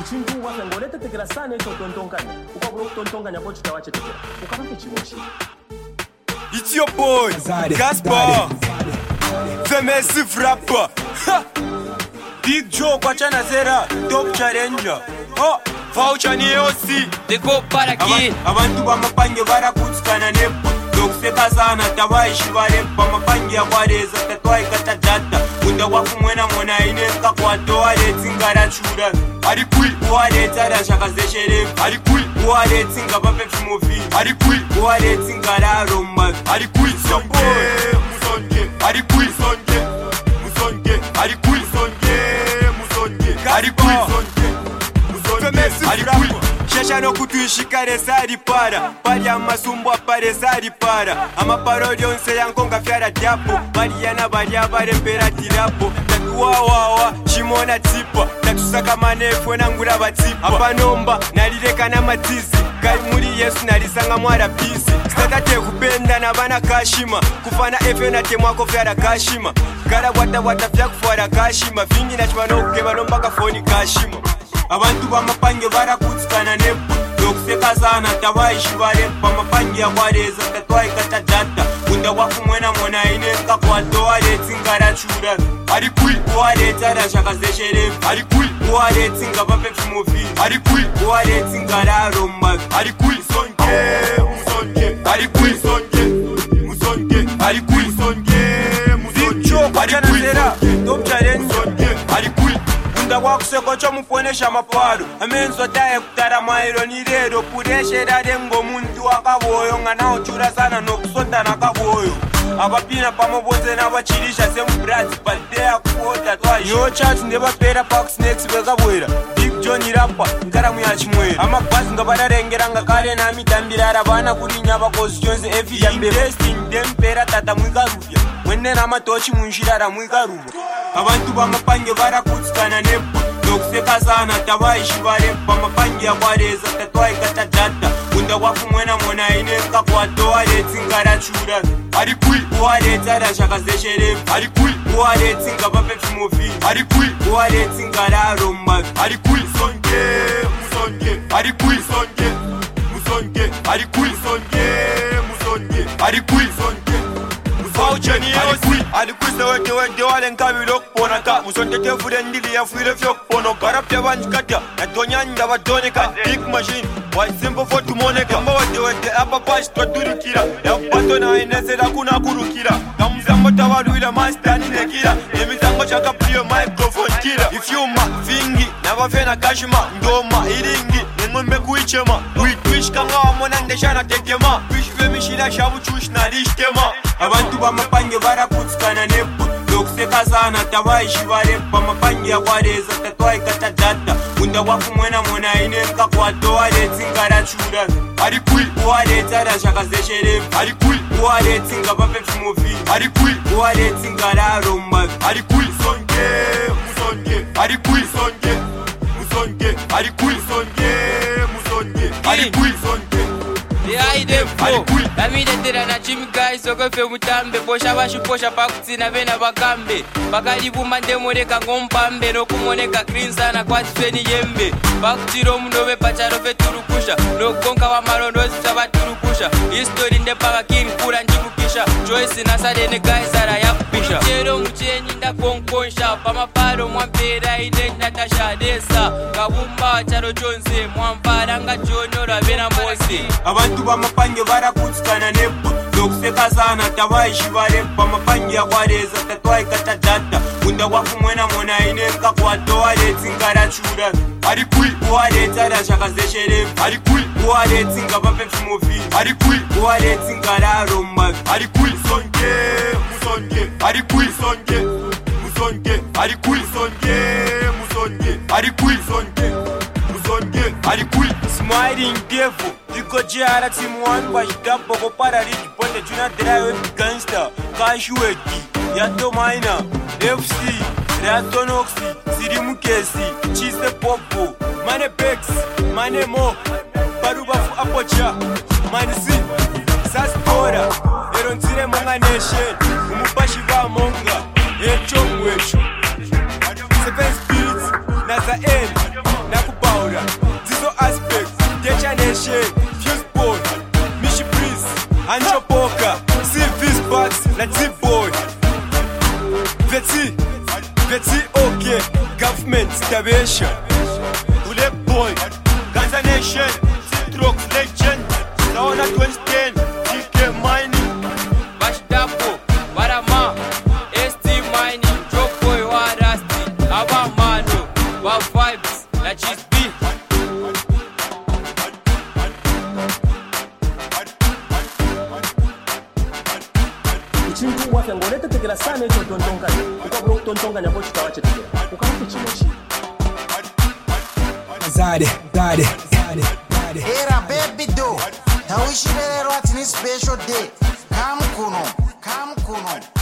Ichintu wake ngolete tekela sana echo tontonkanya. Ukabula kutontonkanya po chitawache tekela. Ukabampe chimochi. It's your boy, Gaspar. Famous rapper. Big Joe kwa chana zera, top challenger. Oh, voucher ni osi. Deko para ki. Abantu bamapange barakutsikana nepo. Dokuseka sana tabaishi barepa mapange yakwareza tatwai katajata. Unda wakumwena mona ineka kwa toale tingara chura. Ari kui wale tara shakazeshere. Ari kui wale tinga bapepi movie. Ari kui wale tingara roma. Ari kui songe musonge. Ari kui songe musonge. Ari kui songe musonge. Ari kui songe musonge. Ari kui Shasha no kutuishikare sari para. Pari amasumbo apareza ari para. Amaparodi onse yankonga fiara diapo. Mariana baria barembera tirapo. Wawawa, shimona tipa. Tatusaka manefu nangura batipa. Apanomba, narireka na matizi. Kai muri Yesu narisanga mwara pisi. Statate kupenda na bana kashima. Kufana efe na temwako fiara kashima. Kara wata fya kufuara kashima. Vingi na chimano kukeba nombaka foni kashima. Abantu bamapange barakutsikana nepo. Dokuseka sana tabaishi barepa mapange yakwareza tatwai katajata. Unda wakumwena mona ineka kwa toale tingara chura. Ari kui wale tara shakazeshere. Ari kui wale tinga bapepi movie. Ari kui wale tingara roma. Ari kui songe musonge. Ari kui songe musonge. Ari kui songe musonge. Ari kui zera top challenge. Ari kui unda wakuseko chomuponesha maparo. Amenzo tae kutara mairo ni rero. Pureshe radengo muntu wakaboyo. Ngana uchura sana no kusonda nakaboyo. Abapina pamoboze n'abachirisha sembrati baldeya kuota twaje yo chat ndebapera pack snacks bekabwera Big John rapper ngaramu ya chimwera amabhazi ngabararengera ngakare na mitambira arabana kurinya bakozi chonze every yambe investing dempera tata mwikaruvya mwene ramatochi munshirara mwikaruva abantu bamapange barakutsikana nepo dokuseka sana tabaishi barepa mapange yakwareza tatwai katajata unda wakumwena mona ineka kwa toale tingara chura. Ari kui wale tara shakazeshere. Ari kui wale tinga bapepi movie. Ari kui wale tingara roma. Ari kui songe musonge. Ari kui songe musonge. Ari kui songe musonge. Ari kui songe musonge. Ari kui ari kui sewete wale nkabilo kuponaka. Musonge tefure ndili ya fuile fyo kupono. Karapte banjikata na tonyanja batoneka. Big machine why simple for to moneka. Mawete apa pash twaturukira. Ya pato na inesera kuna kurukira. Kamuzambo tawaluila master ni nekira. Emizango chaka prio microphone kira. Ifyuma vingi na bafena kashima. Ndoma iringi ngombe kuichema. Witwish kanga wamona ndeshana tekema. Wish vemishila shabu chush na rishtema. Abantu bamapange barakutsikana nepo. Dokuseka sana tabaishi barepa mapange yakwareza tatwai katajata. Unda wakumwena mona ineka kwa toale tingara chura. Ari kui wale tara shakazeshere. Ari kui wale tinga bapepi movie. Ari kui wale tingara roma. Ari kui songe musonge. Ari kui songe musonge. Ari kui songe musonge. Ari kui songe. Ari kui Dami detera na chimi guys okofe mutambe. Posha bashu posha pakutina bena bakambe. Bakalibu mande moreka ngompambe. Nokumoneka green sana kwa tifeni yembe. Bakutiro munove pacharofe turukusha. Nokonka wa marondozi sabaturukusha. History ndepaka king kura njimukisha. Choice nasadene guys ara yakupisha. Chero mchenyi nda konkonsha. Pamaparo mwampera ine natasha desa. Kabumba charo chonze. Mwampara nga chonyora bena mosi. Abantu bamapange barakutsikana nepo. Dokuseka sana tabaishi barepa mapange yakwareza tatwai katajata. Unda wakumwena mona ineka kwa toale tingara chura. Ari kui wale tara shakazeshere. Ari kui wale tinga bapepi movie. Ari kui wale tingara roma. Ari kui songe musonge. Ari kui songe musonge. Ari kui songe musonge. Ari kui songe musonge. Ari kui smiling devil. Iko jara timu one kwa jidapo ko para rich ponte juna drive gangster. Kashueki yato maina FC Ratonoxi Sirimu Kesi Chise Popo Mane Bex Mane Mo Barubafu Apocha Mane Si Saspora Erontire Monga Nation Umubashi ba Monga Echo Mwecho Seven Spirits Naza N Nakubawa Anchopoka, Civis Bucks, na T-Boy. Veti okay, government intervention. Ule boy, Gaza Nation, Citrox Legend. Sauna 2010, GK Mining. Bashdapo, Barama, ST Mining, Drop Boy, Warasti, Abamano, Wow Vibes, na Cheese B. Chintu wafe ngolete tekela sana echo tontonganya. Ukabula kutontonganya po chitawa chetekela. Ukampe chimochi. Zade. Era baby do. Tawishirero at this special day. Come kuno.